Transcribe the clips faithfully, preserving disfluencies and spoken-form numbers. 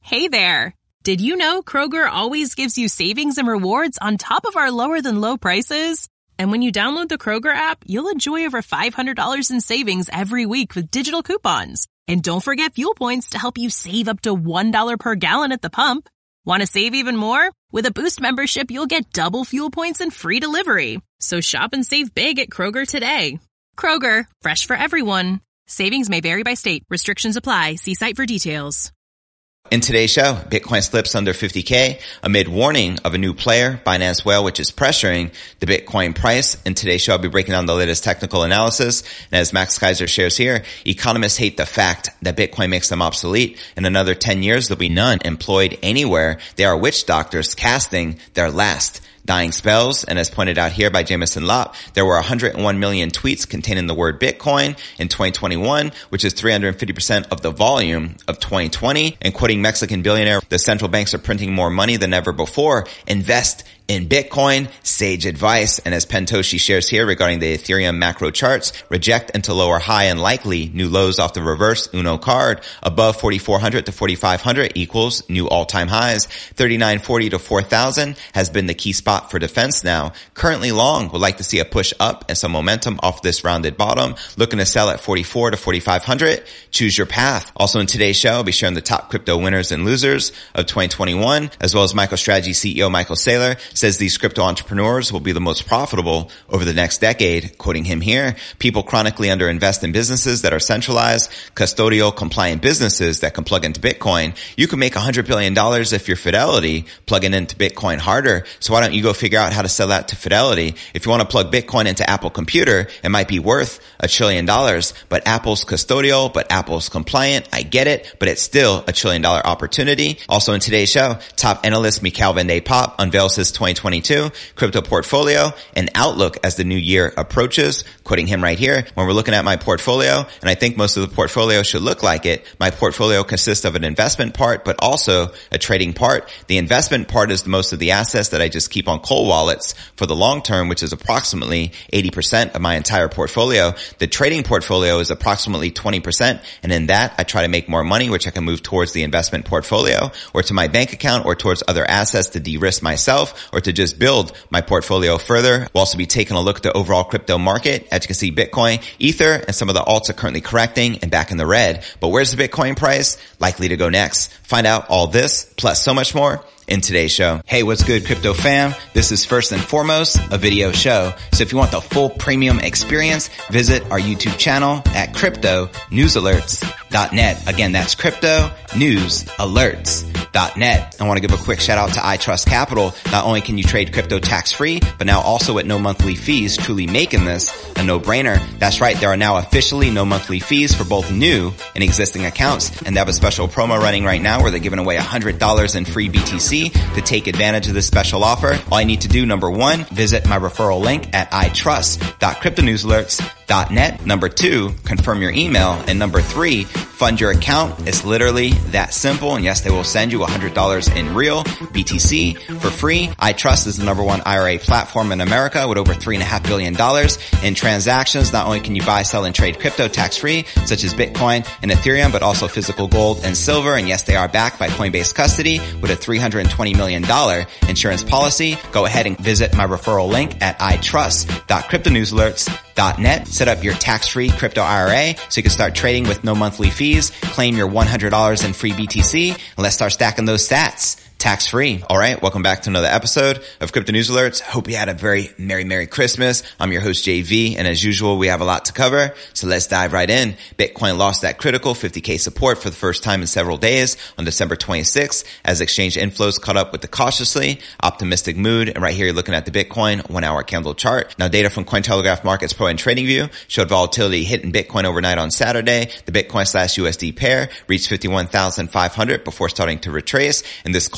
Hey there! Did you know Kroger always gives you savings and rewards on top of our lower-than-low prices? And when you download the Kroger app, you'll enjoy over five hundred dollars in savings every week with digital coupons. And don't forget fuel points to help you save up to one dollar per gallon at the pump. Want to save even more? With a Boost membership, you'll get double fuel points and free delivery. So shop and save big at Kroger today. Kroger, fresh for everyone. Savings may vary by state. Restrictions apply. See site for details. In today's show, Bitcoin slips under fifty K amid warning of a new player, Binance Whale, which is pressuring the Bitcoin price. In today's show, I'll be breaking down the latest technical analysis. And as Max Kaiser shares here, economists hate the fact that Bitcoin makes them obsolete. In another ten years, there'll be none employed anywhere. They are witch doctors casting their last dying spells. And as pointed out here by Jameson Lopp, there were one hundred one million tweets containing the word Bitcoin in twenty twenty-one, which is three hundred fifty percent of the volume of twenty twenty. And quoting Mexican billionaire, the central banks are printing more money than ever before. Invest in Bitcoin, sage advice. And as Pentoshi shares here regarding the Ethereum macro charts, reject into lower high and likely new lows off the reverse Uno card. Above forty-four hundred to forty-five hundred equals new all-time highs. thirty-nine forty to four thousand has been the key spot for defense now. Currently long would like to see a push up and some momentum off this rounded bottom. Looking to sell at forty-four to forty-five hundred. Choose your path. Also in today's show, I'll be sharing the top crypto winners and losers of twenty twenty-one, as well as MicroStrategy C E O Michael Saylor says these crypto entrepreneurs will be the most profitable over the next decade. Quoting him here, people chronically underinvest in businesses that are centralized, custodial, compliant businesses that can plug into Bitcoin. You can make one hundred billion dollars if you're Fidelity plugging into Bitcoin harder. So why don't you go figure out how to sell that to Fidelity? If you want to plug Bitcoin into Apple Computer, it might be worth a trillion dollars, but Apple's custodial, but Apple's compliant. I get it, but it's still a trillion dollar opportunity. Also in today's show, top analyst Mikhail van de Poppe unveils his twenty twenty-two crypto portfolio and outlook as the new year approaches. Quoting him right here, when we're looking at my portfolio, and I think most of the portfolio should look like it, my portfolio consists of an investment part, but also a trading part. The investment part is the most of the assets that I just keep on cold wallets for the long term, which is approximately eighty percent of my entire portfolio. The trading portfolio is approximately twenty percent, and in that, I try to make more money, which I can move towards the investment portfolio, or to my bank account, or towards other assets to de-risk myself, or to just build my portfolio further. We'll also be taking a look at the overall crypto market. As you can see, Bitcoin, Ether, and some of the alts are currently correcting and back in the red. But where's the Bitcoin price likely to go next? Find out all this, plus so much more, in today's show. Hey, what's good, crypto fam? This is first and foremost a video show. So if you want the full premium experience, visit our YouTube channel at crypto news alerts dot net. Again, that's crypto news alerts dot net. I want to give a quick shout out to iTrust Capital. Not only can you trade crypto tax free, but now also at no monthly fees, truly making this a no-brainer. That's right. There are now officially no monthly fees for both new and existing accounts. And they have a special promo running right now where they're giving away one hundred dollars in free B T C. To take advantage of this special offer, all I need to do, number one, visit my referral link at i trust dot crypto news alerts dot net. Number two, confirm your email. And number three, fund your account. It's literally that simple. And yes, they will send you one hundred dollars in real B T C for free. iTrust is the number one I R A platform in America with over three point five billion dollars in transactions. Not only can you buy, sell, and trade crypto tax-free, such as Bitcoin and Ethereum, but also physical gold and silver. And yes, they are backed by Coinbase Custody with a three hundred twenty million dollars insurance policy. Go ahead and visit my referral link at i trust dot crypto news alerts dot net. Set up your tax-free crypto I R A so you can start trading with no monthly fees. Claim your one hundred dollars in free B T C, and let's start stacking those stats tax-free. All right, welcome back to another episode of Crypto News Alerts. Hope you had a very Merry, Merry Christmas. I'm your host, J V, and as usual, we have a lot to cover, so let's dive right in. Bitcoin lost that critical fifty K support for the first time in several days on December twenty-sixth as exchange inflows caught up with the cautiously optimistic mood. And right here, you're looking at the Bitcoin one-hour candle chart. Now, data from Cointelegraph Markets Pro and TradingView showed volatility hitting Bitcoin overnight on Saturday. The Bitcoin slash U S D pair reached fifty-one thousand five hundred before starting to retrace, and this culminated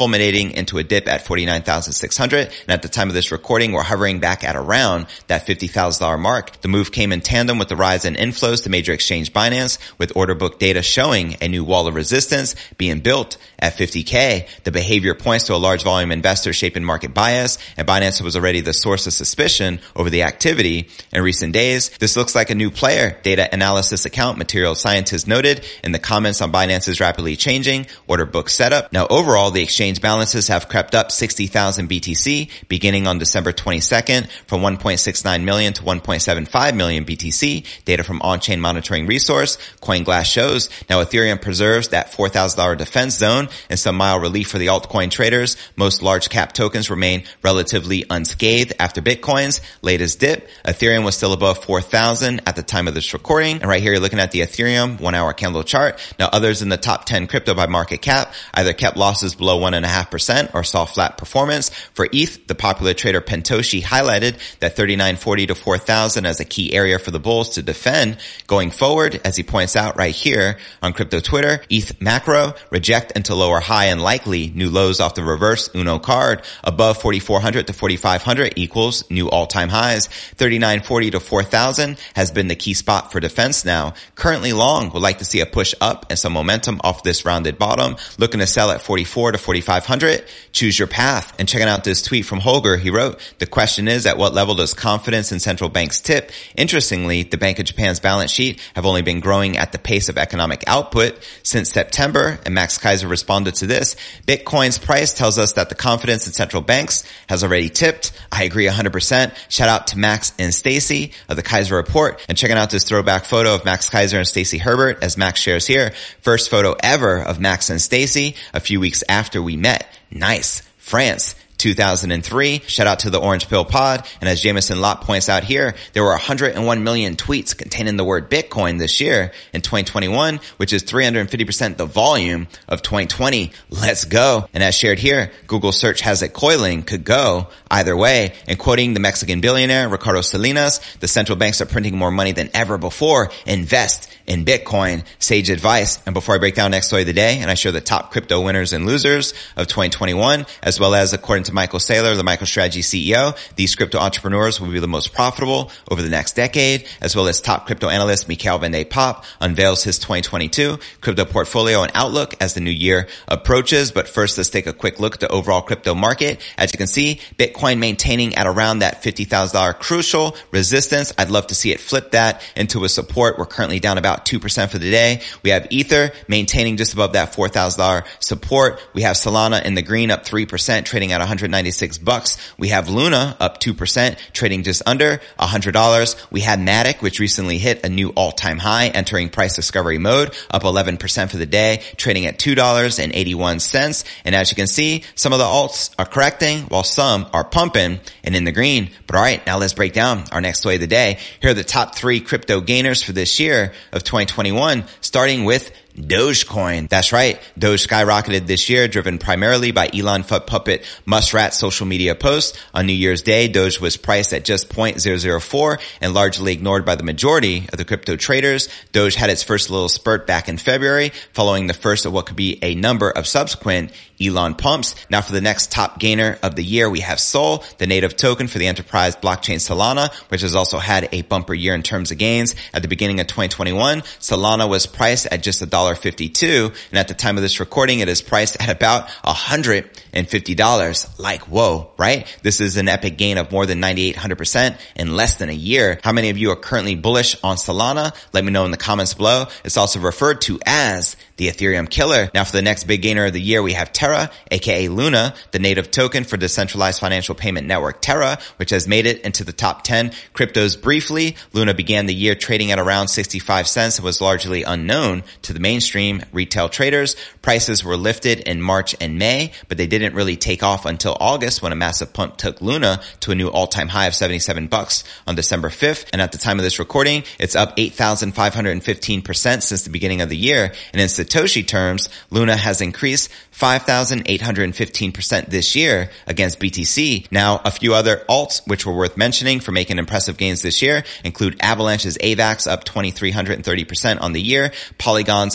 culminating into a dip at forty-nine thousand six hundred. And at the time of this recording, we're hovering back at around that fifty thousand dollars mark. The move came in tandem with the rise in inflows to major exchange Binance, with order book data showing a new wall of resistance being built at fifty K. The behavior points to a large volume investor shaping market bias, and Binance was already the source of suspicion over the activity in recent days. This looks like a new player, data analysis account Material Scientist noted in the comments on Binance's rapidly changing order book setup. Now overall, the exchange balances have crept up sixty thousand B T C beginning on December twenty-second from one point six nine million to one point seven five million B T C. Data from on-chain monitoring resource CoinGlass shows. Now Ethereum preserves that four thousand dollars defense zone and some mild relief for the altcoin traders. Most large cap tokens remain relatively unscathed after Bitcoin's latest dip. Ethereum was still above four thousand at the time of this recording. And right here you're looking at the Ethereum one hour candle chart. Now others in the top ten crypto by market cap either kept losses below one point five percent or saw flat performance. For E T H, the popular trader Pentoshi highlighted that thirty-nine forty to four thousand as a key area for the bulls to defend going forward. As he points out right here on crypto Twitter, E T H macro reject into lower high and likely new lows off the reverse Uno card. Above forty-four hundred to forty-five hundred equals new all-time highs. thirty-nine forty to four thousand has been the key spot for defense now. Currently long would like to see a push up and some momentum off this rounded bottom. Looking to sell at forty-four to forty-five hundred. Choose your path. And checking out this tweet from Holger, he wrote, the question is, at what level does confidence in central banks tip? Interestingly, the Bank of Japan's balance sheet have only been growing at the pace of economic output since September, and Max Keiser responded to this. Bitcoin's price tells us that the confidence in central banks has already tipped. I agree one hundred percent. Shout out to Max and Stacy of the Keiser Report, and checking out this throwback photo of Max Keiser and Stacy Herbert, as Max shares here. First photo ever of Max and Stacy a few weeks after we met. Nice. France. two thousand three. Shout out to the Orange Pill Pod. And as Jameson Lott points out here, there were one hundred one million tweets containing the word Bitcoin this year in twenty twenty-one, which is three hundred fifty percent the volume of twenty twenty. Let's go. And as shared here, Google search has it coiling, could go either way. And quoting the Mexican billionaire Ricardo Salinas, the central banks are printing more money than ever before. Invest in Bitcoin. Sage advice. And before I break down next story of the day and I share the top crypto winners and losers of twenty twenty-one, as well as according to Michael Saylor, the MicroStrategy C E O, these crypto entrepreneurs will be the most profitable over the next decade, as well as top crypto analyst Mikhail Van de Poppe unveils his twenty twenty-two crypto portfolio and outlook as the new year approaches. But first, let's take a quick look at the overall crypto market. As you can see, Bitcoin maintaining at around that fifty thousand dollars crucial resistance. I'd love to see it flip that into a support. We're currently down about two percent for the day. We have Ether maintaining just above that four thousand dollars support. We have Solana in the green up three percent, trading at one hundred ninety-six bucks. We have Luna up two percent, trading just under one hundred dollars. We had Matic, which recently hit a new all-time high, entering price discovery mode, up eleven percent for the day, trading at two dollars and eighty-one cents. And as you can see, some of the alts are correcting while some are pumping and in the green. But all right, now let's break down our next story of the day. Here are the top three crypto gainers for this year of twenty twenty-one, starting with Dogecoin. That's right. Doge skyrocketed this year, driven primarily by Elon Fudd Puppet Muskrat social media posts. On New Year's Day, Doge was priced at just zero point zero zero four and largely ignored by the majority of the crypto traders. Doge had its first little spurt back in February, following the first of what could be a number of subsequent Elon pumps. Now for the next top gainer of the year, we have Sol, the native token for the enterprise blockchain Solana, which has also had a bumper year in terms of gains. At the beginning of twenty twenty-one, Solana was priced at just one dollar fifty-two, and at the time of this recording, it is priced at about one hundred fifty dollars. Like, whoa, right? This is an epic gain of more than ninety-eight hundred percent in less than a year. How many of you are currently bullish on Solana? Let me know in the comments below. It's also referred to as the Ethereum killer. Now for the next big gainer of the year, we have Terra, aka Luna, the native token for decentralized financial payment network Terra, which has made it into the top ten cryptos briefly. Luna began the year trading at around sixty-five cents and was largely unknown to the mainstream retail traders. Prices were lifted in March and May, but they didn't really take off until August, when a massive pump took Luna to a new all-time high of seventy-seven bucks on December fifth. And at the time of this recording, it's up eight thousand five hundred fifteen percent since the beginning of the year. And in Satoshi terms, Luna has increased five thousand eight hundred fifteen percent this year against B T C. Now, a few other alts which were worth mentioning for making impressive gains this year include Avalanche's A VAX up two thousand three hundred thirty percent on the year, Polygon's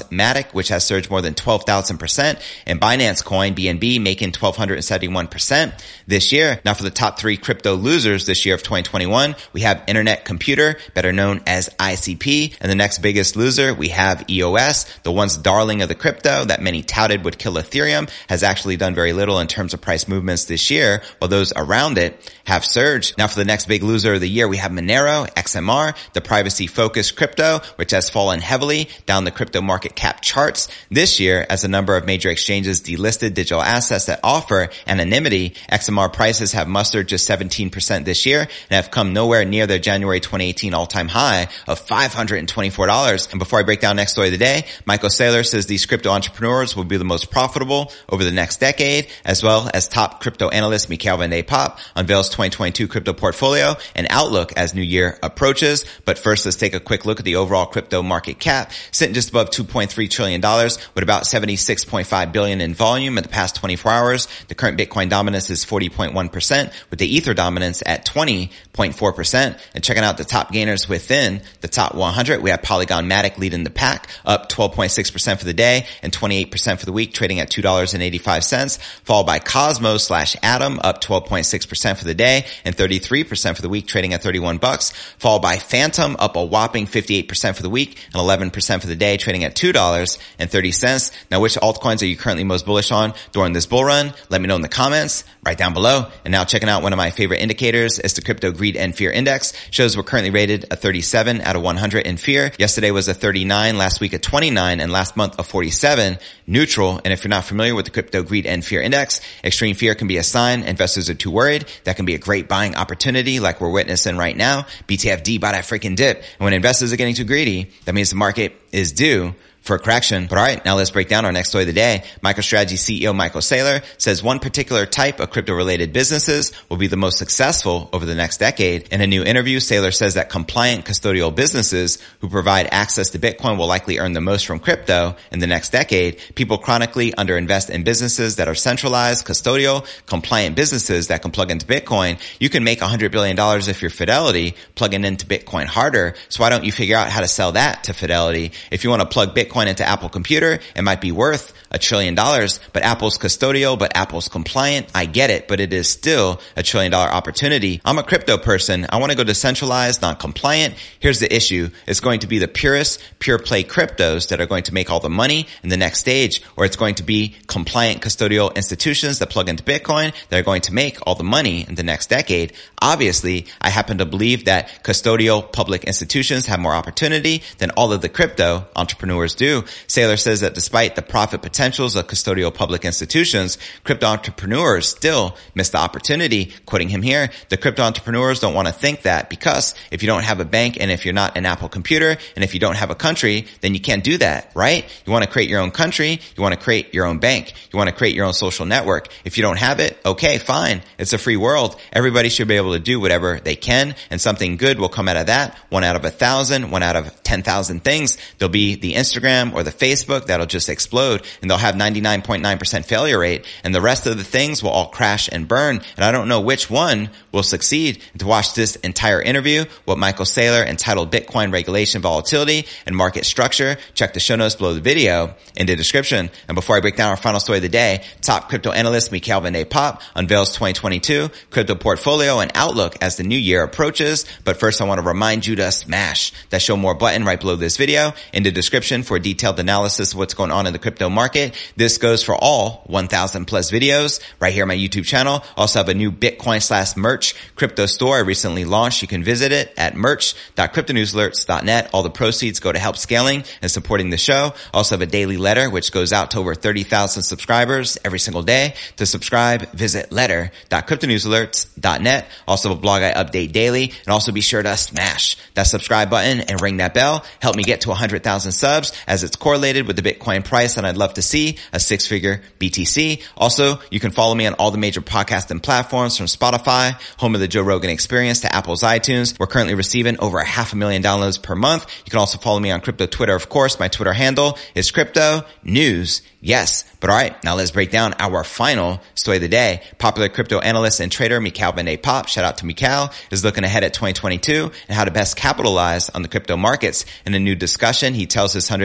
Matic, which has surged more than twelve thousand percent, and Binance Coin, B N B, making one thousand two hundred seventy-one percent this year. Now for the top three crypto losers this year of twenty twenty-one, we have Internet Computer, better known as I C P, and the next biggest loser, we have E O S, the once darling of the crypto that many touted would kill Ethereum, has actually done very little in terms of price movements this year, while those around it have surged. Now for the next big loser of the year, we have Monero, X M R, the privacy-focused crypto, which has fallen heavily down the crypto market cap charts this year as a number of major exchanges delisted digital assets that offer anonymity. X M R prices have mustered just seventeen percent this year and have come nowhere near their January twenty eighteen all-time high of five hundred twenty-four dollars. And before I break down next story of the day, Michael Saylor says these crypto entrepreneurs will be the most profitable over the next decade, as well as top crypto analyst Mikhail Van de Poppe unveils twenty twenty-two crypto portfolio and outlook as new year approaches. But first, let's take a quick look at the overall crypto market cap, sitting just above two point three trillion dollars with about seventy-six point five billion dollars in volume in the past twenty-four hours. The current Bitcoin dominance is forty point one percent, with the Ether dominance at twenty point four percent. And checking out the top gainers within the top one hundred, we have Polygon Matic leading the pack, up twelve point six percent for the day and twenty-eight percent for the week, trading at two dollars and eighty-five cents, followed by Cosmos slash Atom, up twelve point six percent for the day and thirty-three percent for the week, trading at thirty-one bucks, followed by Phantom, up a whopping fifty-eight percent for the week and eleven percent for the day, trading at two dollars and thirty cents. Now, which altcoins are you currently most bullish on during this bull run? Let me know in the comments right down below. And now checking out one of my favorite indicators is the Crypto Greed and Fear Index. Shows we're currently rated a thirty-seven out of one hundred in fear. Yesterday was a thirty-nine, last week a twenty-nine, and last month a forty-seven, neutral. And if you're not familiar with the Crypto Greed and Fear Index, extreme fear can be a sign investors are too worried. That can be a great buying opportunity like we're witnessing right now. B T F D buy that freaking dip. And when investors are getting too greedy, that means the market is due for a correction. But all right, now let's break down our next story of the day. MicroStrategy C E O Michael Saylor says one particular type of crypto-related businesses will be the most successful over the next decade. In a new interview, Saylor says that compliant custodial businesses who provide access to Bitcoin will likely earn the most from crypto in the next decade. People chronically underinvest in businesses that are centralized, custodial, compliant businesses that can plug into Bitcoin. You can make one hundred billion dollars if you're Fidelity plugging into Bitcoin harder. So why don't you figure out how to sell that to Fidelity? If you want to plug Bitcoin into Apple Computer, it might be worth a trillion dollars, but Apple's custodial, but Apple's compliant. I get it, but it is still a trillion dollar opportunity. I'm a crypto person. I want to go decentralized, not compliant. Here's the issue. It's going to be the purest, pure play cryptos that are going to make all the money in the next stage, or it's going to be compliant custodial institutions that plug into Bitcoin that are going to make all the money in the next decade. Obviously, I happen to believe that custodial public institutions have more opportunity than all of the crypto entrepreneurs do. Saylor says that despite the profit potentials of custodial public institutions, crypto entrepreneurs still miss the opportunity. Quoting him here, the crypto entrepreneurs don't want to think that because if you don't have a bank and if you're not an Apple computer and if you don't have a country, then you can't do that, right? You want to create your own country. You want to create your own bank. You want to create your own social network. If you don't have it, okay, fine. It's a free world. Everybody should be able to do whatever they can and something good will come out of that. One out of a thousand, one out of ten thousand things. There'll be the Instagram or the Facebook that'll just explode and they'll have ninety-nine point nine percent failure rate and the rest of the things will all crash and burn. And I don't know which one will succeed. And to watch this entire interview, what Michael Saylor entitled Bitcoin Regulation, Volatility, and Market Structure, check the show notes below the video in the description. And before I break down our final story of the day, top crypto analyst Mikhail Van de Poppe unveils twenty twenty-two crypto portfolio and outlook as the new year approaches. But first, I want to remind you to smash that show more button right below this video in the description for detailed analysis of what's going on in the crypto market. This goes for all one thousand plus videos right here on my YouTube channel. Also have a new Bitcoin slash merch crypto store I recently launched. You can visit it at merch dot crypto news alerts dot net. All the proceeds go to help scaling and supporting the show. Also have a daily letter which goes out to over thirty thousand subscribers every single day. To subscribe, visit letter dot crypto news alerts dot net. Also have a blog I update daily. And also be sure to smash that subscribe button and ring that bell. Help me get to one hundred thousand subs as it's correlated with the Bitcoin price, and I'd love to see a six-figure B T C. Also, you can follow me on all the major podcasting platforms from Spotify, home of the Joe Rogan Experience, to Apple's iTunes. We're currently receiving over a half a million downloads per month. You can also follow me on crypto Twitter, of course. My Twitter handle is Crypto News. Yes. But all right, now let's break down our final story of the day. Popular crypto analyst and trader Mikhail Van de Poppe, shout out to Mikhail, is looking ahead at twenty twenty-two and how to best capitalize on the crypto markets. In a new discussion, he tells his one hundred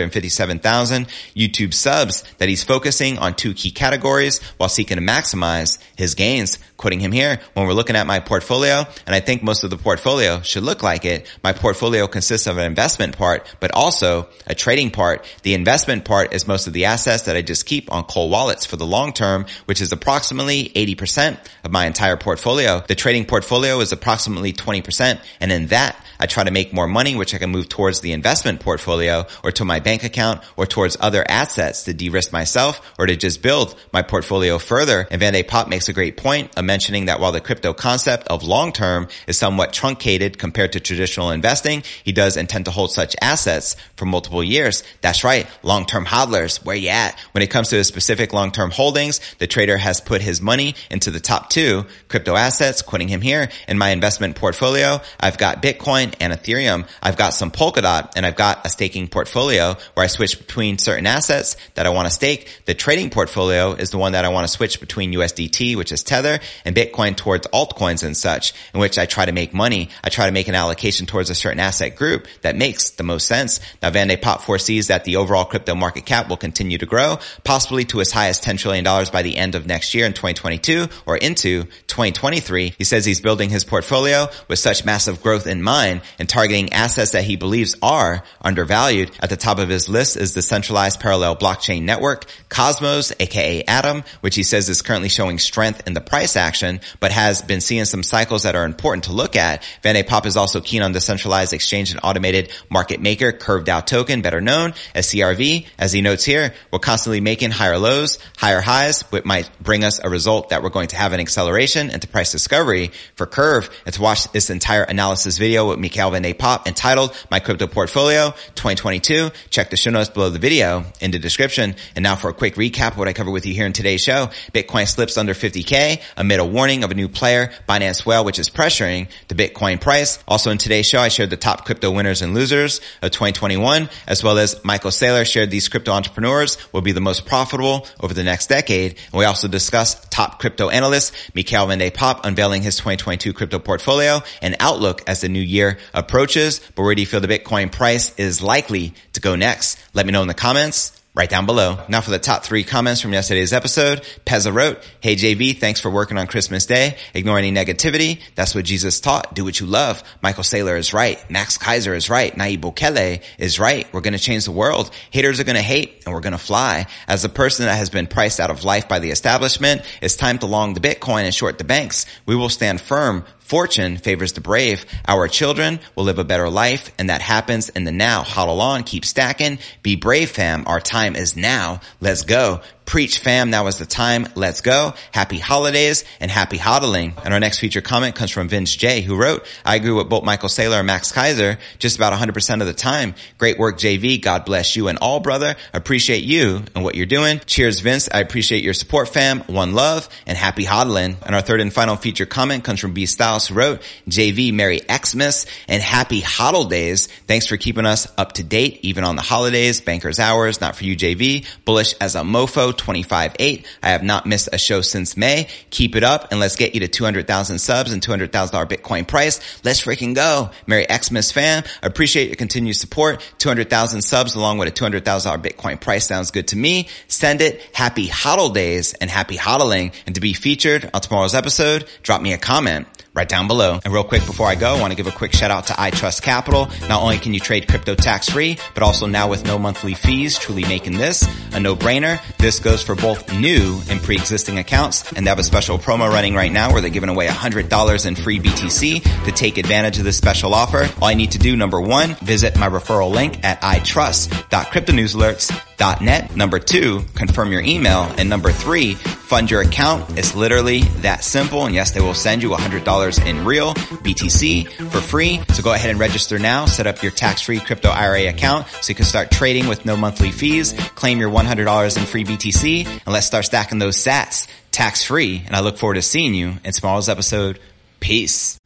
hundred fifty-seven thousand YouTube subs that he's focusing on two key categories while seeking to maximize his gains. Quoting him here, when we're looking at my portfolio, and I think most of the portfolio should look like it, my portfolio consists of an investment part, but also a trading part. The investment part is most of the assets that I just keep on cold wallets for the long term, which is approximately eighty percent of my entire portfolio. The trading portfolio is approximately twenty percent, and in that, I try to make more money, which I can move towards the investment portfolio or to my bank account or towards other assets to de-risk myself or to just build my portfolio further. And Van de Poppe makes a great point of mentioning that while the crypto concept of long-term is somewhat truncated compared to traditional investing, he does intend to hold such assets for multiple years. That's right. Long-term hodlers, where you at? When it comes to his specific long-term holdings, the trader has put his money into the top two crypto assets. Quoting him here, in my investment portfolio, I've got Bitcoin and Ethereum. I've got some Polkadot, and I've got a staking portfolio where I switch between certain assets that I want to stake. The trading portfolio is the one that I want to switch between U S D T, which is Tether, and Bitcoin towards altcoins and such, in which I try to make money. I try to make an allocation towards a certain asset group that makes the most sense. Now, Van de Poppe foresees that the overall crypto market cap will continue to grow, possibly to as high as ten trillion dollars by the end of next year in twenty twenty-two or into twenty twenty-three. He says he's building his portfolio with such massive growth in mind and targeting assets that he believes are undervalued. At the top of his list is the centralized parallel blockchain network, Cosmos, aka Atom, which he says is currently showing strength in the price action, but has been seeing some cycles that are important to look at. Van de Poppe is also keen on the centralized exchange and automated market maker, Curve DAO token, better known as C R V. As he notes here, we're constantly making higher lows, higher highs, which might bring us a result that we're going to have an acceleration into price discovery for Curve. And to watch this entire analysis video with Mikhail Van de Poppe entitled My Crypto Portfolio twenty twenty-two, check the show notes below the video in the description. And now for a quick recap of what I covered with you here in today's show. Bitcoin slips under fifty K amid a warning of a new player, Binance Whale, which is pressuring the Bitcoin price. Also in today's show, I shared the top crypto winners and losers of twenty twenty-one, as well as Michael Saylor shared these crypto entrepreneurs will be the most profitable over the next decade. And we also discussed top crypto analyst Mikhail Van de Poppe unveiling his twenty twenty-two crypto portfolio and outlook as the new year approaches. But where do you feel the Bitcoin price is likely to go next? Let me know in the comments right down below. Now for the top three comments from yesterday's episode. Pezza wrote, hey J V, thanks for working on Christmas Day. Ignore any negativity. That's what Jesus taught. Do what you love. Michael Saylor is right. Max Kaiser is right. Nayib Bukele is right. We're going to change the world. Haters are going to hate and we're going to fly. As a person that has been priced out of life by the establishment, it's time to long the Bitcoin and short the banks. We will stand firm. Fortune favors the brave. Our children will live a better life, and that happens in the now. Hodl on, keep stacking. Be brave, fam. Our time is now. Let's go. Preach, fam. Now is the time. Let's go. Happy holidays and happy hodling. And our next feature comment comes from Vince J, who wrote, I agree with both Michael Saylor and Max Kaiser just about one hundred percent of the time. Great work, J V. God bless you and all, brother. Appreciate you and what you're doing. Cheers, Vince. I appreciate your support, fam. One love and happy hodling. And our third and final feature comment comes from B Styles, who wrote, J V, Merry Xmas and happy hodl days. Thanks for keeping us up to date, even on the holidays. Banker's hours, not for you, J V. Bullish as a mofo. twenty-five eight. I have not missed a show since May. Keep it up and let's get you to two hundred thousand subs and two hundred thousand dollars Bitcoin price. Let's freaking go. Merry Xmas, fam. Appreciate your continued support. two hundred thousand subs along with a two hundred thousand dollars Bitcoin price sounds good to me. Send it. Happy hodl days and happy hodling. And to be featured on tomorrow's episode, drop me a comment right down below. And real quick before I go, I want to give a quick shout out to iTrust Capital. Not only can you trade crypto tax free, but also now with no monthly fees, truly making this a no-brainer. This goes for both new and pre-existing accounts, and they have a special promo running right now where they're giving away one hundred dollars in free B T C. To take advantage of this special offer, all I need to do, number one, visit my referral link at i trust dot crypto news alerts dot net. Number two, confirm your email. And number three, fund your account. It's literally that simple. And yes, they will send you one hundred dollars in real B T C for free. So go ahead and register now. Set up your tax-free crypto I R A account so you can start trading with no monthly fees. Claim your one hundred dollars in free B T C and let's start stacking those sats tax-free. And I look forward to seeing you in tomorrow's episode. Peace.